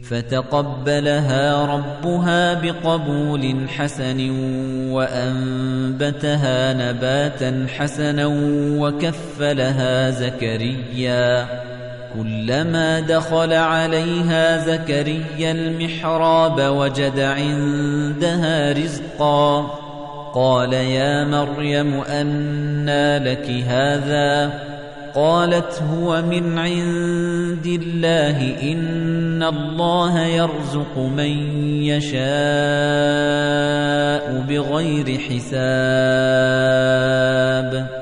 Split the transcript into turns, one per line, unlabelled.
فتقبلها ربها بقبول حسن وأنبتها نباتا حسنا وكفلها زكريا كلما دخل عليها زكريا المحراب وجد عندها رزقا قال يا مريم أنى لك هذا قالت هو من عند الله إن الله يرزق من يشاء بغير حساب